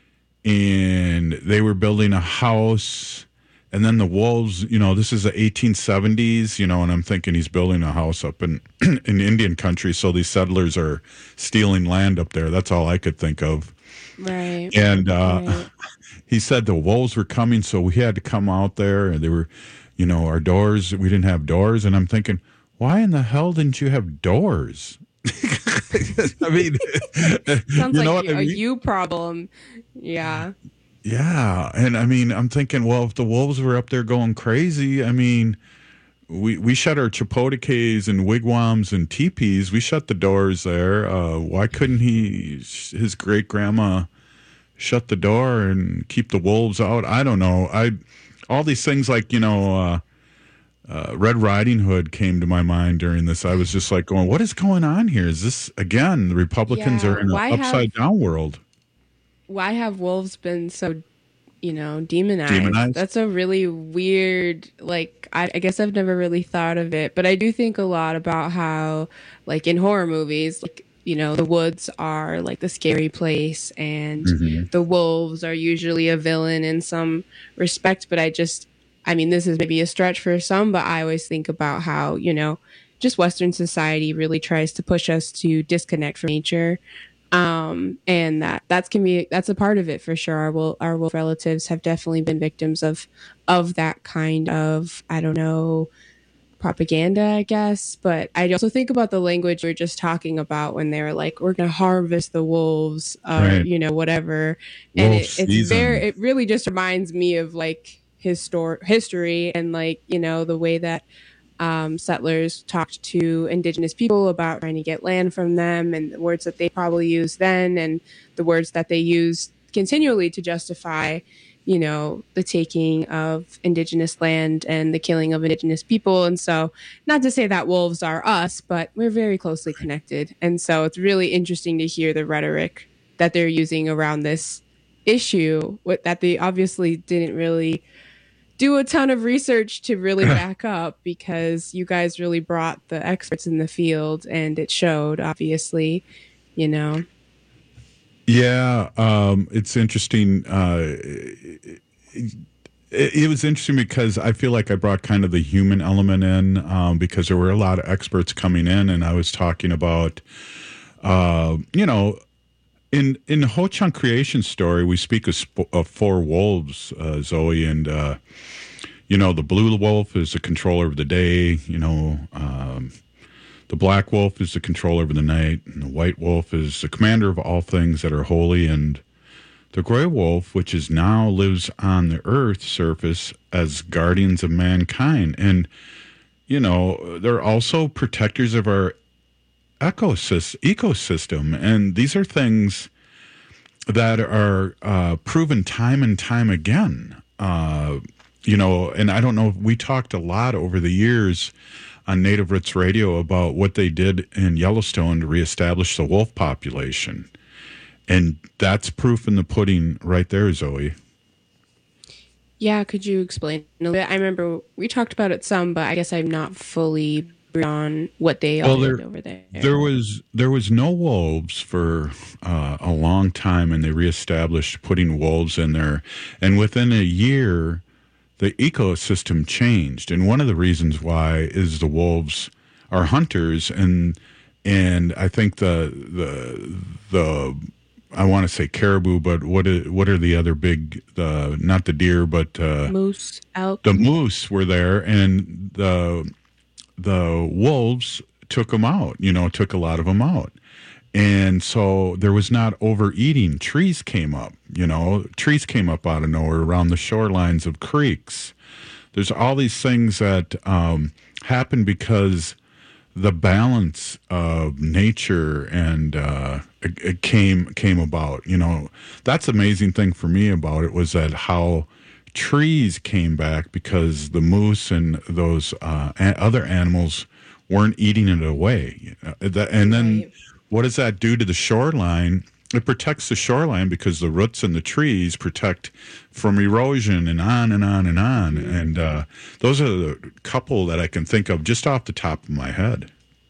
and they were building a house. And then the wolves, you know, this is the eighteen seventies, you know, and I'm thinking he's building a house up in, in Indian country. So these settlers are stealing land up there. That's all I could think of. Right. And uh, Right. he said the wolves were coming, so we had to come out there. And they were, you know, our doors, we didn't have doors. And I'm thinking, why in the hell didn't you have doors? I mean, Sounds you know like what I a mean? you problem. Yeah. Yeah, and I mean, I'm thinking, well, if the wolves were up there going crazy, I mean, we we shut our chapotecas and wigwams and teepees. We shut the doors there. Uh, why couldn't he, his great grandma, shut the door and keep the wolves out? I don't know. I all these things like you know, uh, uh, Red Riding Hood came to my mind during this. I was just like going, what is going on here? Is this again? The Republicans Yeah, are in an why have- upside down world. Why have wolves been so, you know, demonized? Demonized? That's a really weird, like, I, I guess I've never really thought of it, but I do think a lot about how, like, in horror movies, like, you know, the woods are like the scary place, and Mhm. the wolves are usually a villain in some respect. But I just, I mean, this is maybe a stretch for some, but I always think about how, you know, just Western society really tries to push us to disconnect from nature. Um, and that, that's can be, that's a part of it for sure. Our wolf, our wolf relatives have definitely been victims of, of that kind of, I don't know, propaganda, I guess. But I also think about the language we were just talking about when they were like, we're going to harvest the wolves, or, Right. you know, whatever. And Wolf it, it's season. very, it really just reminds me of like histor- history and like, you know, the way that, Um, settlers talked to indigenous people about trying to get land from them, and the words that they probably used then and the words that they use continually to justify, you know, the taking of indigenous land and the killing of indigenous people. And so, not to say that wolves are us, but we're very closely connected. And so it's really interesting to hear the rhetoric that they're using around this issue, what that they obviously didn't really do a ton of research to really back up, because you guys really brought the experts in the field, and it showed, obviously, you know. Yeah, um, it's interesting. Uh, it, it was interesting because I feel like I brought kind of the human element in, um, because there were a lot of experts coming in, and I was talking about, uh, you know, in in the Ho Chunk creation story, we speak of, sp- of four wolves, uh, Zoe, and uh, you know, the blue wolf is the controller of the day. You know, um, the black wolf is the controller of the night, and the white wolf is the commander of all things that are holy, and the gray wolf, which is now lives on the earth's surface as guardians of mankind. And you know, they're also protectors of our ecosystem, ecosystem. And these are things that are uh, proven time and time again. Uh, you know, and I don't know, we talked a lot over the years on Native Roots Radio about what they did in Yellowstone to reestablish the wolf population. And that's proof in the pudding right there, Zoe. Yeah, could you explain a little bit? I remember we talked about it some, but I guess I'm not fully on what they all Well, did there- over there. There was there was no wolves for uh, a long time, and they reestablished putting wolves in there. And within a year, the ecosystem changed. And one of the reasons why is the wolves are hunters, and and I think the the the I want to say caribou, but what are, what are the other big? The not the deer, but uh, Moose, elk. the moose were there, and the the wolves took them out, you know, took a lot of them out. And so there was not overeating. Trees came up, you know, trees came up out of nowhere around the shorelines of creeks. There's all these things that um, happen because the balance of nature and uh, it, it came came about. You know, that's the amazing thing for me about it was that how trees came back because the moose and those uh, a- other animals weren't eating it away. And then what does that do to the shoreline? It protects the shoreline because the roots in the trees protect from erosion and on and on and on. And uh, those are the couple that I can think of just off the top of my head.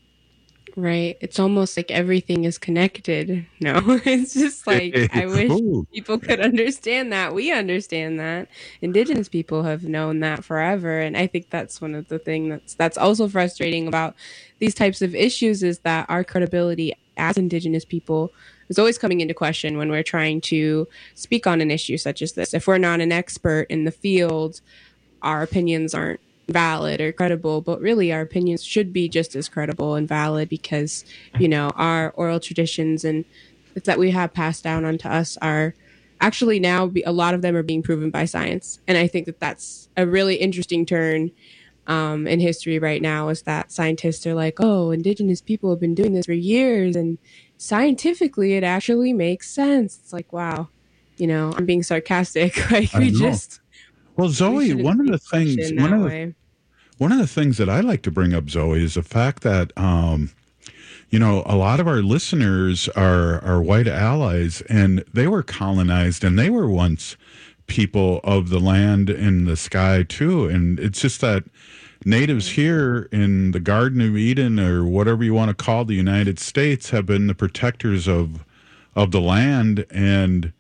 Right. It's almost like everything is connected. No, it's just like, I wish Ooh. people could understand that. We understand that. Indigenous people have known that forever. And I think that's one of the things that's, that's also frustrating about these types of issues is that our credibility as Indigenous people is always coming into question when we're trying to speak on an issue such as this. If we're not an expert in the field, our opinions aren't valid or credible, but really our opinions should be just as credible and valid because, you know, our oral traditions and that we have passed down onto us are actually now, be, a lot of them are being proven by science. And I think that that's a really interesting turn um, in history right now is that scientists are like, oh, Indigenous people have been doing this for years. And scientifically, it actually makes sense. It's like, wow, you know, I'm being sarcastic. Like we just... Well, Zoe, one of the things, one of the, way. one of the things that I like to bring up, Zoe, is the fact that, um, you know, a lot of our listeners are, are white allies and they were colonized and they were once people of the land and the sky too. And it's just that natives here in the Garden of Eden or whatever you want to call the United States have been the protectors of, of the land and,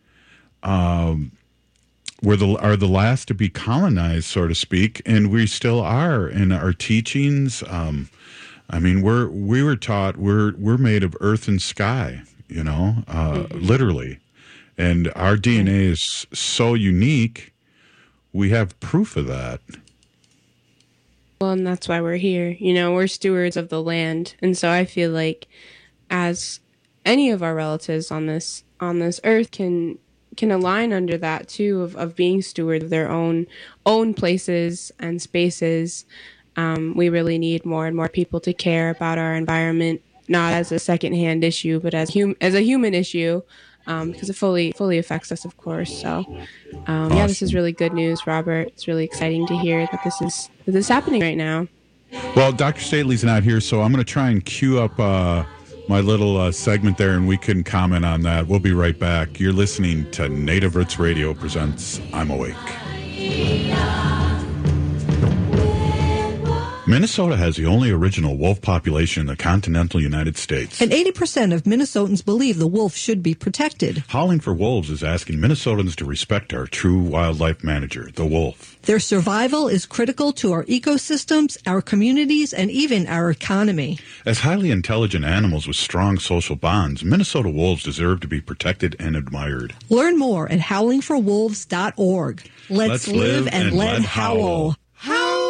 um, we're the, are the last to be colonized, so to speak, and we still are in our teachings. Um, I mean, we're we were taught we're we're made of earth and sky, you know, uh, mm-hmm. literally, and our D N A is so unique. We have proof of that. Well, and that's why we're here. You know, we're stewards of the land, and so I feel like, as any of our relatives on this on this earth can. can align under that too of, of being steward of their own own places and spaces. Um, we really need more and more people to care about our environment, not as a secondhand issue, but as hum- as a human issue, um, because it fully fully affects us, of course. So, um, awesome. Yeah, this is really good news, Robert. It's really exciting to hear that this is that this is happening right now. Well, Doctor Stately's not here, so I'm going to try and queue up uh, my little uh, segment there, and we can comment on that. We'll be right back. You're listening to Native Roots Radio presents I'm Awake. Minnesota has the only original wolf population in the continental United States. And eighty percent of Minnesotans believe the wolf should be protected. Howling for Wolves is asking Minnesotans to respect our true wildlife manager, the wolf. Their survival is critical to our ecosystems, our communities, and even our economy. As highly intelligent animals with strong social bonds, Minnesota wolves deserve to be protected and admired. Learn more at howling for wolves dot org. Let's, Let's live, live and, and let let howl. Howl!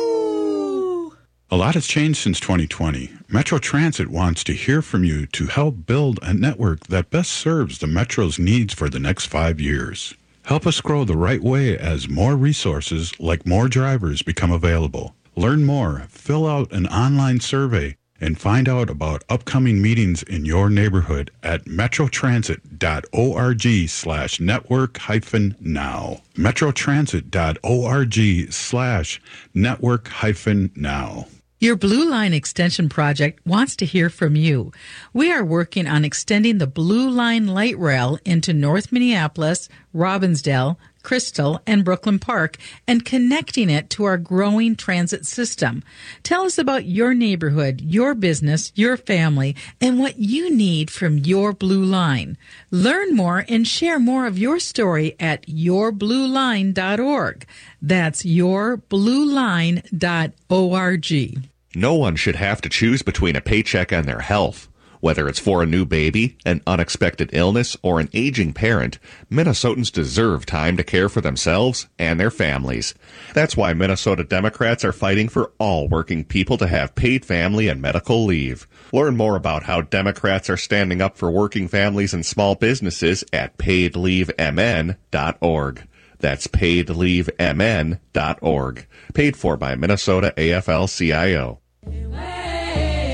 A lot has changed since twenty twenty. Metro Transit wants to hear from you to help build a network that best serves the Metro's needs for the next five years. Help us grow the right way as more resources, like more drivers, become available. Learn more, fill out an online survey, and find out about upcoming meetings in your neighborhood at metrotransit.org slash network hyphen now. metrotransit.org slash network hyphen now. Your Blue Line Extension Project wants to hear from you. We are working on extending the Blue Line light rail into North Minneapolis, Robbinsdale, Crystal, and Brooklyn Park and connecting it to our growing transit system. Tell us about your neighborhood, your business, your family, and what you need from your Blue Line. Learn more and share more of your story at your blue line dot org. That's your blue line dot org. No one should have to choose between a paycheck and their health. Whether it's for a new baby, an unexpected illness, or an aging parent, Minnesotans deserve time to care for themselves and their families. That's why Minnesota Democrats are fighting for all working people to have paid family and medical leave. Learn more about how Democrats are standing up for working families and small businesses at paid leave m n dot org. That's paid leave m n dot org. Paid for by Minnesota A F L C I O.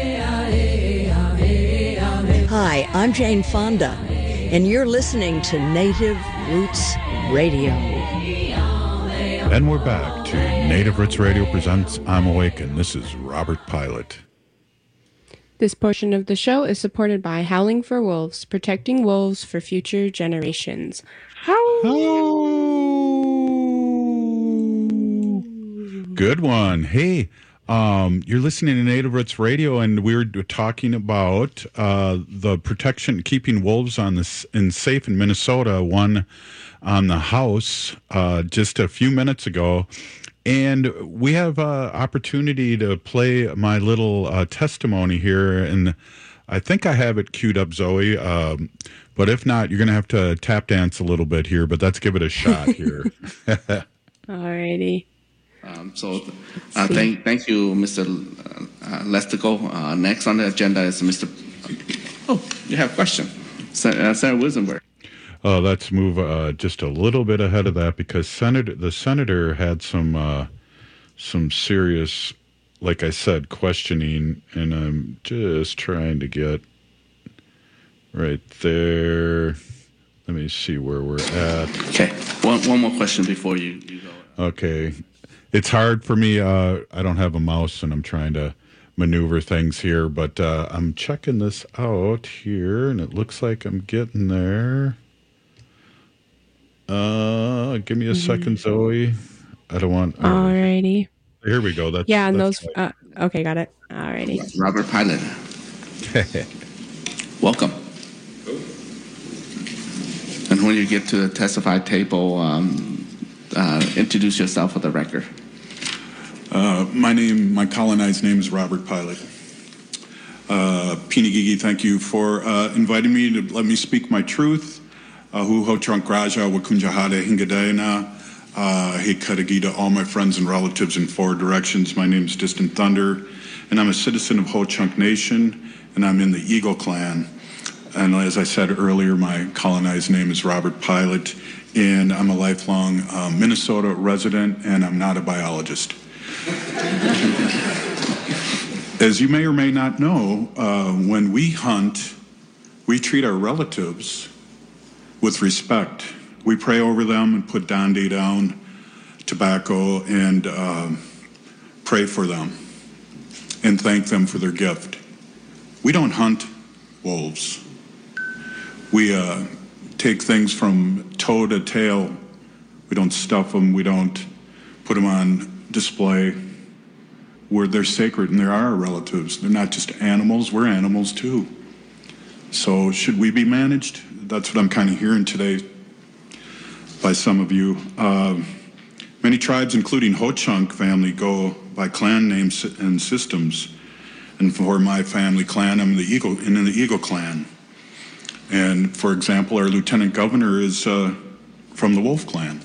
Hi, I'm Jane Fonda, and you're listening to Native Roots Radio. And we're back to Native Roots Radio presents I'm Awakened. This is Robert Pilot. This portion of the show is supported by Howling for Wolves, protecting wolves for future generations. Howl! Good one. Hey, um, you're listening to Native Roots Radio, and we were talking about uh, the protection, keeping wolves on this in safe in Minnesota. One on the House uh, just a few minutes ago. And we have uh, opportunity to play my little uh, testimony here. And I think I have it queued up, Zoe. Um, but if not, you're going to have to tap dance a little bit here. But let's give it a shot here. Alrighty. Um, so uh, thank, thank you, Mister Uh, Lestico. Uh, next on the agenda is Mister Oh, you have a question. Sen- uh, Senator Wisenberg. Uh, let's move uh, just a little bit ahead of that because Senator, the senator had some uh, some serious, like I said, questioning, and I'm just trying to get right there. Let me see where we're at. Okay, one one more question before you, you go. Okay, it's hard for me. Uh, I don't have a mouse, and I'm trying to maneuver things here, but uh, I'm checking this out here, and it looks like I'm getting there. Uh, give me a mm-hmm. second, Zoe. I don't want. Uh, Alrighty. Here we go. That's yeah, and that's those. Uh, okay, got it. Alrighty. Robert Pilot. Welcome. And when you get to the testified table, um, uh, introduce yourself for the record. Uh, my name, my colonized name is Robert Pilot. Uh, Pinigigi, thank you for uh, inviting me to let me speak my truth. Hu ho trunk raja wakunjahade hingadaina. Hey Kadagita, all my friends and relatives in four directions. My name is Distant Thunder, and I'm a citizen of Ho Chunk Nation, and I'm in the Eagle Clan. And as I said earlier, my colonized name is Robert Pilot, and I'm a lifelong uh, Minnesota resident, and I'm not a biologist. As you may or may not know, uh, when we hunt, we treat our relatives with respect. We pray over them and put dandi down, tobacco, and uh, pray for them and thank them for their gift. We don't hunt wolves. We uh, take things from toe to tail. We don't stuff them. We don't put them on display. Where they're sacred, and they're our relatives. They're not just animals. We're animals too. So should we be managed? That's what I'm kind of hearing today by some of you. Uh, many tribes, including Ho Chunk family, go by clan names and systems. And for my family clan, I'm in the Eagle, in the Eagle Clan. And for example, our lieutenant governor is uh, from the Wolf Clan.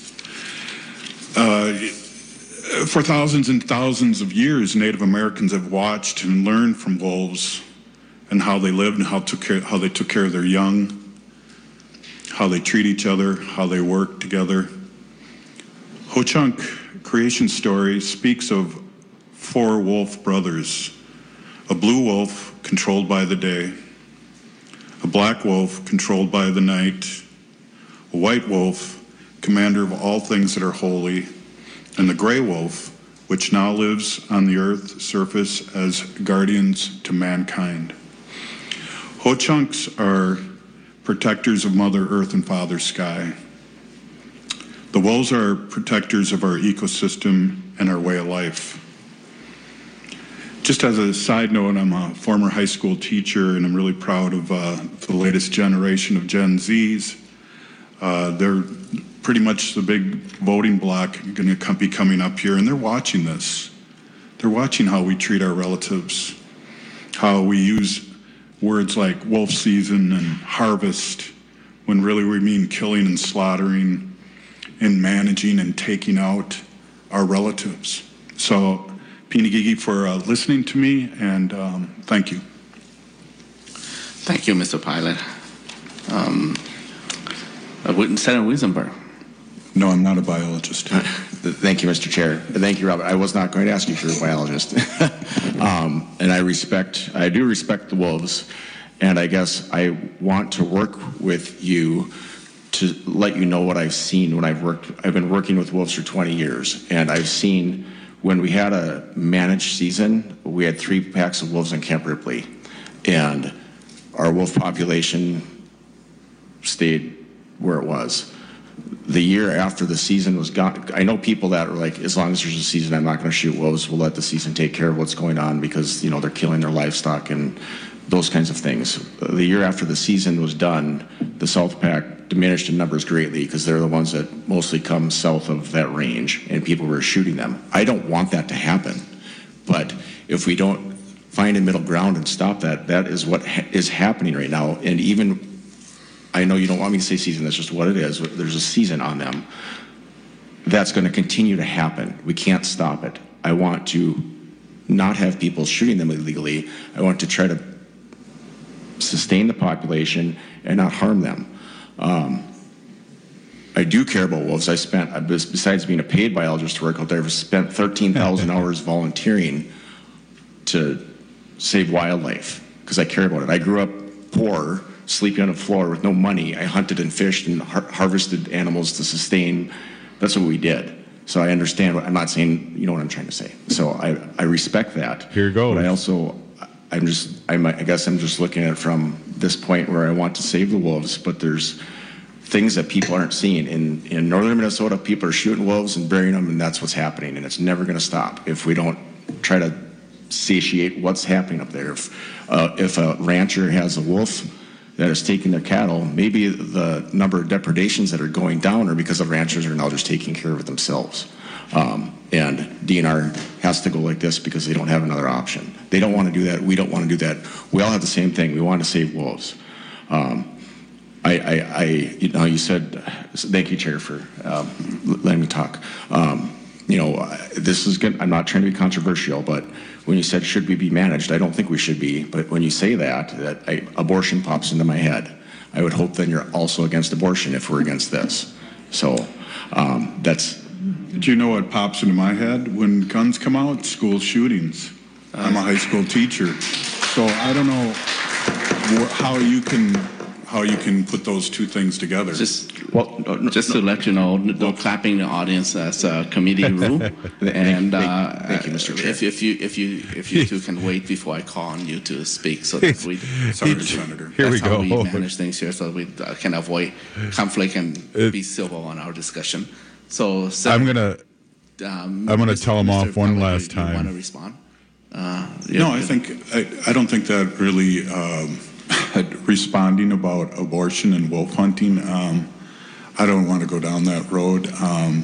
Uh, for thousands and thousands of years, Native Americans have watched and learned from wolves and how they lived and how, took care, how they took care of their young, how they treat each other, how they work together. Ho Chunk creation story speaks of four wolf brothers: a blue wolf controlled by the day, a black wolf controlled by the night, a white wolf, commander of all things that are holy, and the gray wolf, which now lives on the earth's surface as guardians to mankind. Ho Chunks are protectors of Mother Earth and Father Sky. The wolves are protectors of our ecosystem and our way of life. Just as a side note, I'm a former high school teacher, and I'm really proud of uh, the latest generation of Gen Zs. Uh, they're pretty much the big voting bloc going to be coming up here, and they're watching this. They're watching how we treat our relatives, how we use words like wolf season and harvest, when really we mean killing and slaughtering and managing and taking out our relatives. So, Pinigigi, for uh, listening to me, and um, thank you. Thank you, Mister Pilot. Um, Senator Wisenberg. No, I'm not a biologist. Thank you, Mister Chair. Thank you, Robert. I was not going to ask you if you're a biologist. um, and I respect, I do respect the wolves. And I guess I want to work with you to let you know what I've seen when I've worked. I've been working with wolves for twenty years, and I've seen when we had a managed season, we had three packs of wolves in Camp Ripley, and our wolf population stayed where it was. The year after the season was gone, I know people that are like, as long as there's a season, I'm not going to shoot wolves. We'll let the season take care of what's going on because, you know, they're killing their livestock and those kinds of things. The year after the season was done, the South Pack diminished in numbers greatly because they're the ones that mostly come south of that range, and people were shooting them. I don't want that to happen, but if we don't find a middle ground and stop that, that is what ha- is happening right now. And even, I know you don't want me to say season, that's just what it is. There's a season on them. That's going to continue to happen. We can't stop it. I want to not have people shooting them illegally. I want to try to sustain the population and not harm them. Um, I do care about wolves. I spent, besides being a paid biologist to work out there, I've spent thirteen thousand hours volunteering to save wildlife because I care about it. I grew up poor, sleeping on the floor with no money. I hunted and fished and har- harvested animals to sustain. That's what we did. So I understand what, I'm not saying, you know what I'm trying to say. So I, I respect that. Here goes. But I also, I'm just, I'm, I guess I'm just looking at it from this point where I want to save the wolves, but there's things that people aren't seeing. In, in northern Minnesota, people are shooting wolves and burying them, and that's what's happening, and it's never going to stop if we don't try to satiate what's happening up there. If, uh, if a rancher has a wolf that is taking their cattle, maybe the number of depredations that are going down are because the ranchers are now just taking care of it themselves. Um, and D N R has to go like this because they don't have another option. They don't want to do that. We don't want to do that. We all have the same thing. We want to save wolves. Um, I, I, I, you know, you said, thank you, Chair, for um, letting me talk. Um, you know, this is good. I'm not trying to be controversial, but when you said, should we be managed? I don't think we should be. But when you say that, that I, abortion pops into my head. I would hope then you're also against abortion if we're against this. So um, that's... Do you know what pops into my head? When guns come out, school shootings. I'm a high school teacher. So I don't know wh- how you can how you can put those two things together. Just well, just to let you know, no clapping in the audience as a committee rule. And uh, thank you, Mister Chair. If, if you if you if you two can wait before I call on you to speak, so that we Sorry, Senator. Here we that's go. how we manage things here, so we uh, can avoid conflict and be civil on our discussion. So, so I'm gonna um, I'm gonna Mister tell him Mister off one Pellet, last you, you time. Want to respond? Uh, No, I think I, I don't think that really um, responding about abortion and wolf hunting. Um, I don't want to go down that road. Um,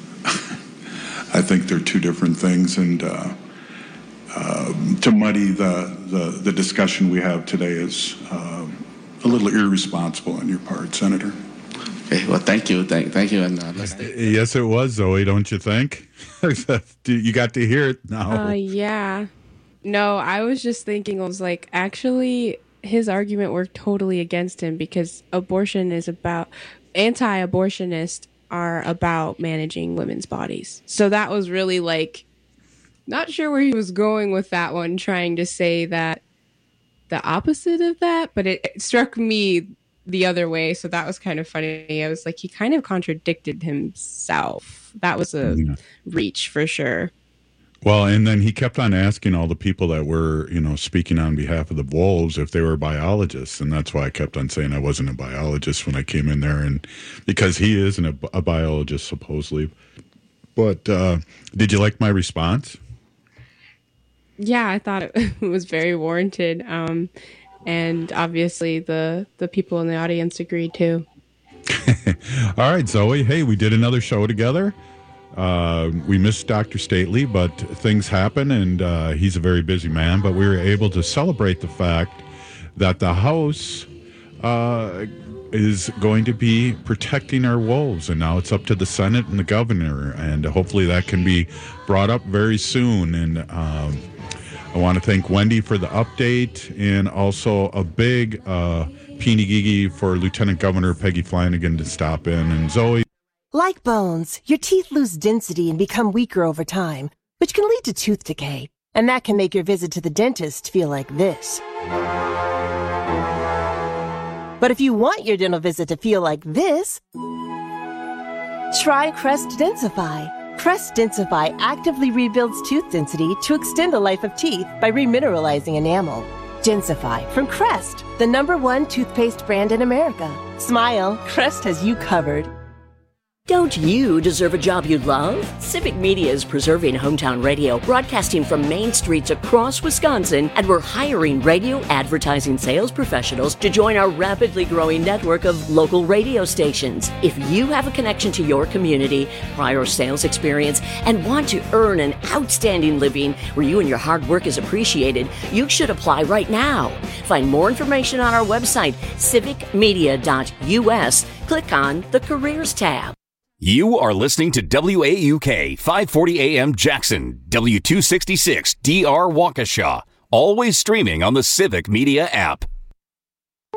I think they're two different things, and uh, uh, to muddy the, the the discussion we have today is uh, a little irresponsible on your part, Senator. Okay, well, thank you, thank, thank you, and uh, let's. Stay. Yes, it was, Zoe. Don't you think? You got to hear it now. Uh, yeah. No, I was just thinking. I was like, actually, his argument worked totally against him because abortion is about anti-abortionists are about managing women's bodies. So that was really like, not sure where he was going with that one, trying to say that the opposite of that, but it, it struck me the other way. So that was kind of funny. I was like, he kind of contradicted himself. That was a yeah. reach for sure. Well, and then he kept on asking all the people that were, you know, speaking on behalf of the wolves if they were biologists. And that's why I kept on saying I wasn't a biologist when I came in there. And because he isn't a, a biologist, supposedly. But uh, did you like my response? Yeah, I thought it was very warranted. Um, and obviously the, the people in the audience agreed too. All right, Zoe. Hey, we did another show together. Uh, we missed Doctor Stately, but things happen, and uh, he's a very busy man. But we were able to celebrate the fact that the House uh, is going to be protecting our wolves, and now it's up to the Senate and the governor, and hopefully that can be brought up very soon. And um, I want to thank Wendy for the update, and also a big uh, peeny-gigi for Lieutenant Governor Peggy Flanagan to stop in, and Zoe. Like bones, your teeth lose density and become weaker over time, which can lead to tooth decay. And that can make your visit to the dentist feel like this. But if you want your dental visit to feel like this, try Crest Densify. Crest Densify actively rebuilds tooth density to extend the life of teeth by remineralizing enamel. Densify from Crest, the number one toothpaste brand in America. Smile, Crest has you covered. Don't you deserve a job you love? Civic Media is preserving hometown radio, broadcasting from main streets across Wisconsin, and we're hiring radio advertising sales professionals to join our rapidly growing network of local radio stations. If you have a connection to your community, prior sales experience, and want to earn an outstanding living where you and your hard work is appreciated, you should apply right now. Find more information on our website, civic media dot U S. Click on the Careers tab. You are listening to W A U K five forty A M Jackson, W two sixty-six D R Waukesha, always streaming on the Civic Media app.